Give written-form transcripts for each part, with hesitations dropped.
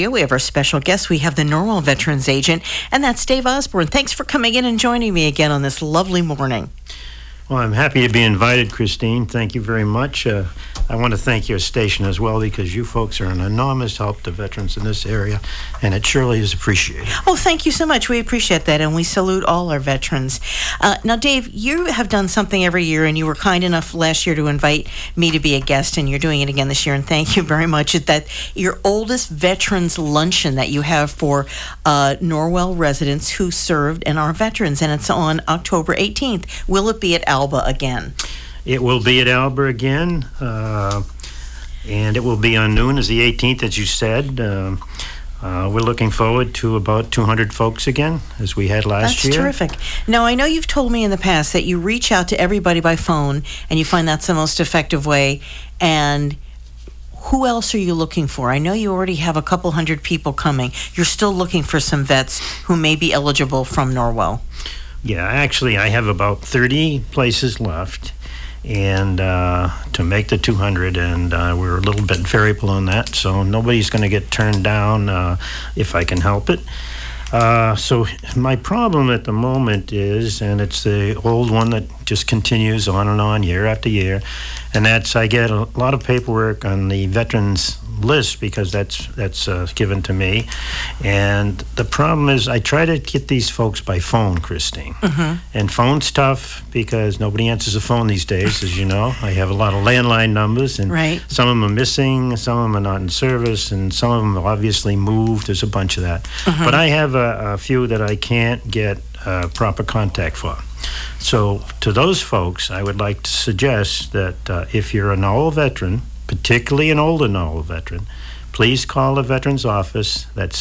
We have our special guest. We have the Norwell Veterans Agent, and that's Dave Osborne. Thanks for coming in and joining me again on this lovely morning. Well, I'm happy to be invited, Christine. Thank you very much. I want to thank your station as well, because you folks are an enormous help to veterans in this area, and it surely is appreciated. Oh, thank you so much. We appreciate that, and we salute all our veterans. Now, Dave, you have done something every year, and you were kind enough last year to invite me to be a guest, and you're doing it again this year, and thank you very much. That your oldest veterans luncheon that you have for Norwell residents who served and are veterans, and it's on October 18th. Will it be at Alba again? It will be at Alba again, and it will be on noon as the 18th, as you said. We're looking forward to about 200 folks again, as we had last year. That's terrific. Now, I know you've told me in the past that you reach out to everybody by phone, and you find that's the most effective way. And who else are you looking for? I know you already have a couple hundred people coming. You're still looking for some vets who may be eligible from Norwell. Yeah, actually, I have about 30 places left, and to make the 200, and we're a little bit variable on that, so nobody's going to get turned down if I can help it. So my problem at the moment is, and it's the old one that just continues on and on year after year, and that's I get a lot of paperwork on the veterans list, because that's given to me, and the problem is I try to get these folks by phone, Christine, and phone's tough because nobody answers the phone these days, as you know. I have a lot of landline numbers, and some of them are missing, some of them are not in service, and some of them have obviously moved. There's a bunch of that, but I have a few that I can't get proper contact for. So to those folks, I would like to suggest that if you're a Norwell veteran, particularly an older Norwell veteran, please call the Veterans Office. That's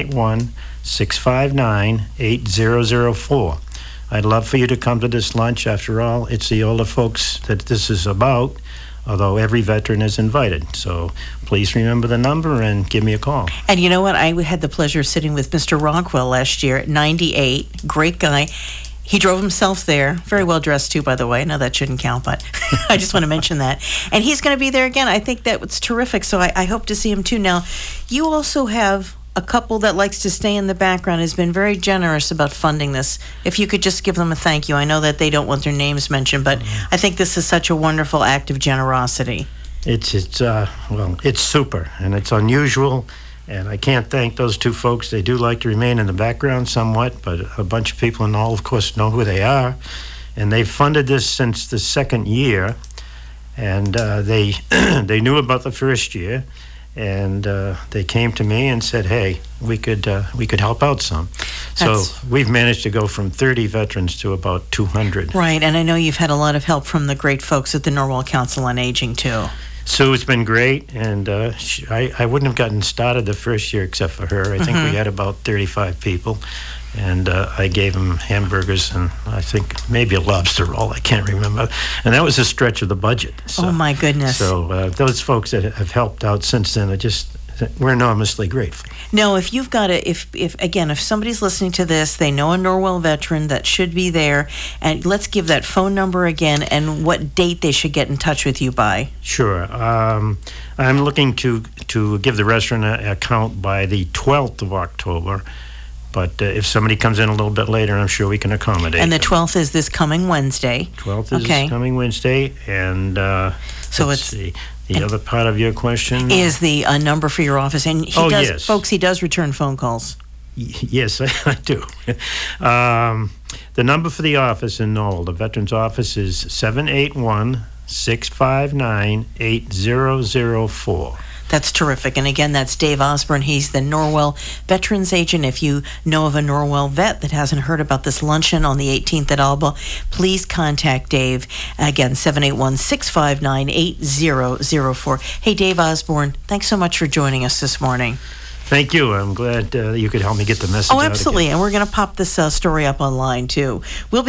781-659-8004. I'd love for you to come to this lunch. After all, it's the older folks that this is about, although every veteran is invited. So please remember the number and give me a call. And you know what? I had the pleasure of sitting with Mr. Rockwell last year at 98. Great guy. He drove himself there, very well dressed too, by the way. No, that shouldn't count, but I just want to mention that. And he's going to be there again. I think that was terrific, so I hope to see him too. Now, you also have a couple that likes to stay in the background, has been very generous about funding this. If you could just give them a thank you. I know that they don't want their names mentioned, but I think this is such a wonderful act of generosity. It's super, and it's unusual. And I can't thank those two folks. They do like to remain in the background somewhat, but a bunch of people in all, of course, know who they are. And they've funded this since the second year, and they knew about the first year, and they came to me and said, "Hey, we could help out some." So we've managed to go from 30 veterans to about 200. Right, and I know you've had a lot of help from the great folks at the Norwell Council on Aging too. Sue's been great, and I wouldn't have gotten started the first year except for her. I think we had about 35 people, and I gave them hamburgers and I think maybe a lobster roll. I can't remember. And that was a stretch of the budget. So, oh, my goodness. So those folks that have helped out since then we're enormously grateful. No, if you've got if somebody's listening to this, they know a Norwell veteran that should be there, and let's give that phone number again and what date they should get in touch with you by. Sure. I'm looking to give the restaurant an account by the 12th of October, but if somebody comes in a little bit later, I'm sure we can accommodate. And the 12th is this coming Wednesday. 12th is this coming Wednesday, and so it's the other part of your question is the number for your office, and yes. Folks, he does return phone calls. Yes, I do. The number for the office in Norwell, the Veterans Office, is 781-659-8004. That's terrific. And again, that's Dave Osborne. He's the Norwell Veterans Agent. If you know of a Norwell vet that hasn't heard about this luncheon on the 18th at Alba, please contact Dave. Again, 781-659-8004. Hey, Dave Osborne, thanks so much for joining us this morning. Thank you. I'm glad you could help me get the message out. Oh, absolutely. And we're going to pop this story up online, too. We'll be